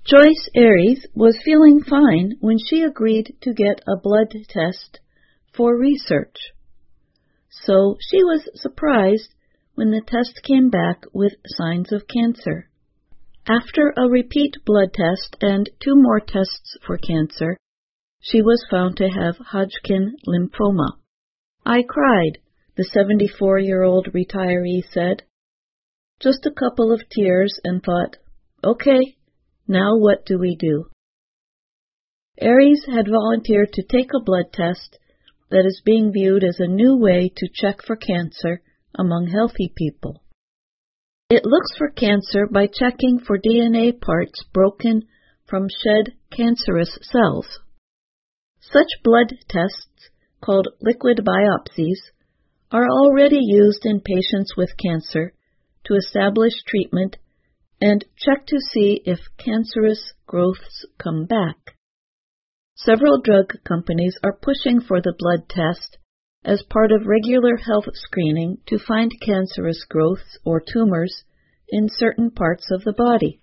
Joyce Aries was feeling fine when she agreed to get a blood test for research. So she was surprised when the test came back with signs of cancer. After a repeat blood test and 2 more tests for cancer, she was found to have Hodgkin lymphoma. "I cried," the 74-year-old retiree said. "Just a couple of tears and thought, okay, now what do we do?" Aries had volunteered to take a blood test that is being viewed as a new way to check for cancer among healthy people. It looks for cancer by checking for DNA parts broken from shed cancerous cells. Such blood tests, called liquid biopsies, are already used in patients with cancer to establish treatment and check to see if cancerous growths come back. Several drug companies are pushing for the blood test as part of regular health screening to find cancerous growths or tumors in certain parts of the body.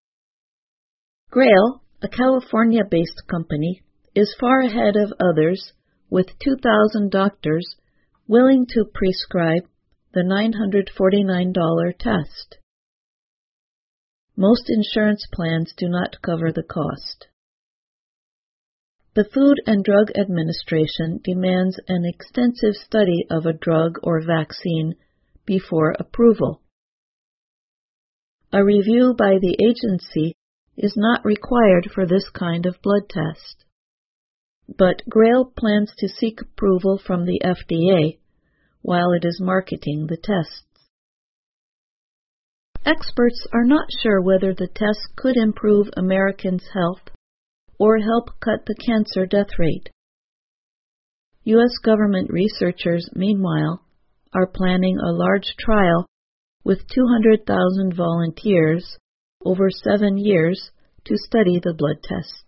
Grail, a California-based company, is far ahead of others with 2,000 doctors willing to prescribe the $949 test. Most insurance plans do not cover the cost. The Food and Drug Administration demands an extensive study of a drug or vaccine before approval. A review by the agency is not required for this kind of blood test. But Grail plans to seek approval from the FDA while it is marketing the tests. Experts are not sure whether the test could improve Americans' health or help cut the cancer death rate. U.S. government researchers, meanwhile, are planning a large trial with 200,000 volunteers over 7 years to study the blood test.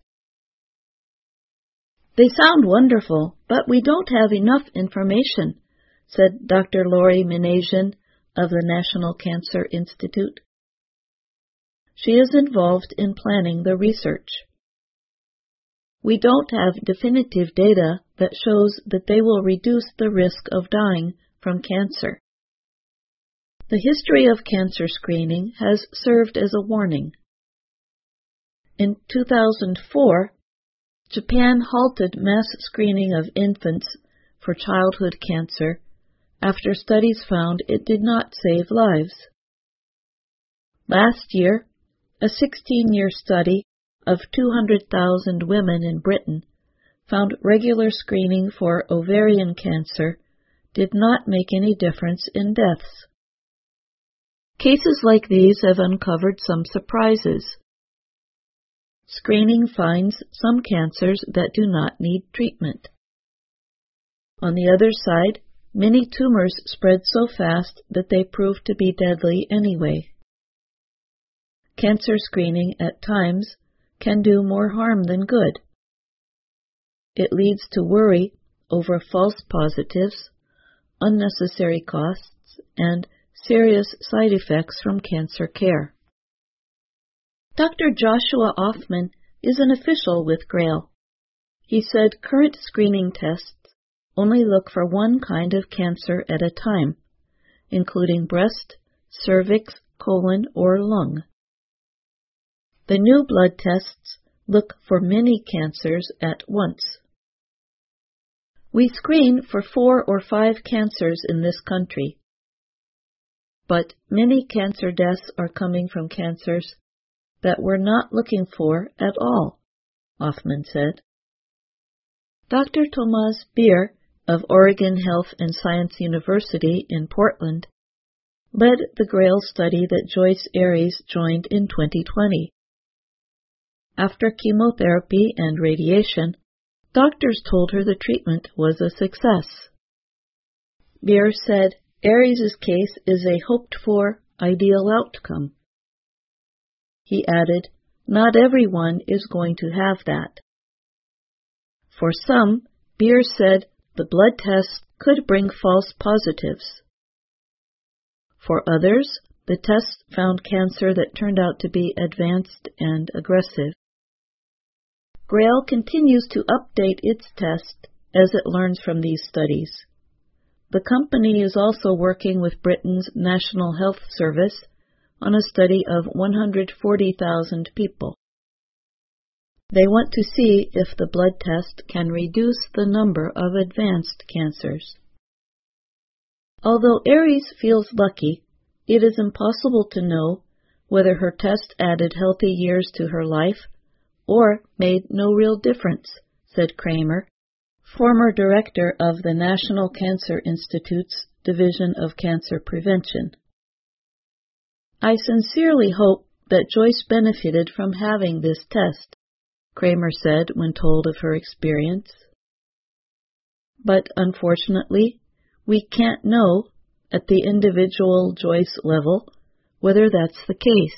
"They sound wonderful, but we don't have enough information," said Dr. Lori Minasian of the National Cancer Institute. She is involved in planning the research. "We don't have definitive data that shows that they will reduce the risk of dying from cancer. The history of cancer screening has served as a warning. In 2004, Japan halted mass screening of infants for childhood cancer after studies found it did not save lives. Last year, a 16-year study of 200,000 women in Britain found regular screening for ovarian cancer did not make any difference in deaths. Cases like these have uncovered some surprises. Screening finds some cancers that do not need treatment. On the other side, many tumors spread so fast that they prove to be deadly anyway. Cancer screening at times can do more harm than good. It leads to worry over false positives, unnecessary costs, and serious side effects from cancer care. Dr. Joshua Offman is an official with Grail. He said current screening tests only look for one kind of cancer at a time, including breast, cervix, colon, or lung. The new blood tests look for many cancers at once. "We screen for 4 or 5 cancers in this country, but many cancer deaths are coming from cancers that we're not looking for at all," Offman said. Dr. Tomas Beer of Oregon Health and Science University in Portland led the Grail study that Joyce Aries joined in 2020. After chemotherapy and radiation, doctors told her the treatment was a success. Beer said Aries' case is a hoped-for, ideal outcome. He added, "Not everyone is going to have that." For some, Beer said the blood tests could bring false positives. For others, The tests found cancer that turned out to be advanced and aggressive. GRAIL continues to update its test as it learns from these studies. The company is also working with Britain's National Health Service on a study of 140,000 people. They want to see if the blood test can reduce the number of advanced cancers. Although Aries feels lucky, it is impossible to know whether her test added healthy years to her life or made no real difference, said Kramer, former director of the National Cancer Institute's Division of Cancer Prevention. I sincerely hope that Joyce benefited from having this test, Kramer said when told of her experience. But unfortunately, we can't know at the individual Joyce level whether that's the case.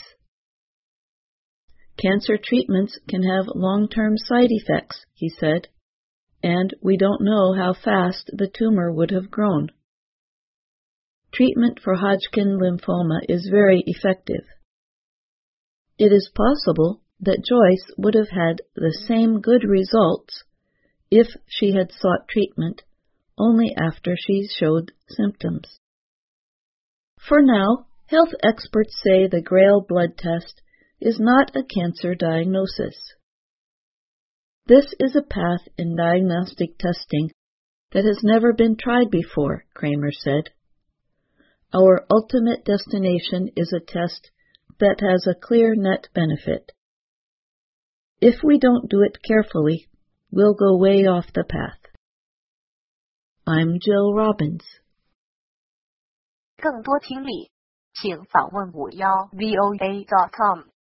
Cancer treatments can have long-term side effects, he said, and we don't know how fast the tumor would have grown. Treatment for Hodgkin lymphoma is very effective. It is possible that Joyce would have had the same good results if she had sought treatment only after she showed symptoms. For now, health experts say the GRAIL blood test is not a cancer diagnosis. This is a path in diagnostic testing that has never been tried before, Kramer said. Our ultimate destination is a test that has a clear net benefit. If we don't do it carefully, we'll go way off the path. I'm Jill Robbins. 更多听力，请访问51voa.com。